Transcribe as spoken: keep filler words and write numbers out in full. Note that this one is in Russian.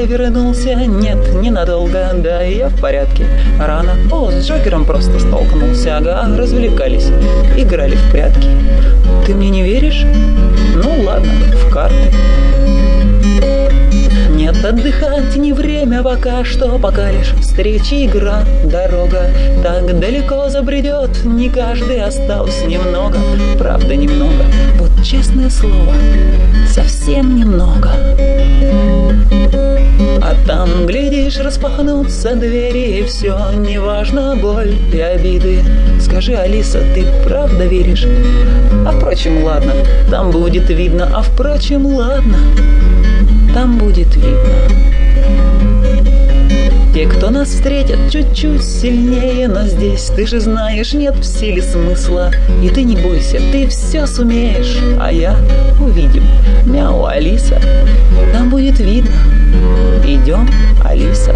я вернулся, нет, ненадолго, да, я в порядке. Рано, о, с Джокером просто столкнулся, ага, развлекались, играли в прятки. Ты мне не веришь? Ну ладно, в карты. Нет, отдыхать не время пока что, пока лишь встречи, игра, дорога так далеко забредет, не каждый, осталось немного, правда немного, вот честное слово, совсем немного. А там, глядишь, распахнутся двери, и все, неважно, боль и обиды. Скажи, Алиса, ты правда веришь? А впрочем, ладно, там будет видно, а впрочем, ладно, там будет видно. Те, кто нас встретят чуть-чуть сильнее, но здесь, ты же знаешь, нет в силе смысла. И ты не бойся, ты все сумеешь, а я увидим. Мяу, Алиса, там будет видно. Идем, Алиса.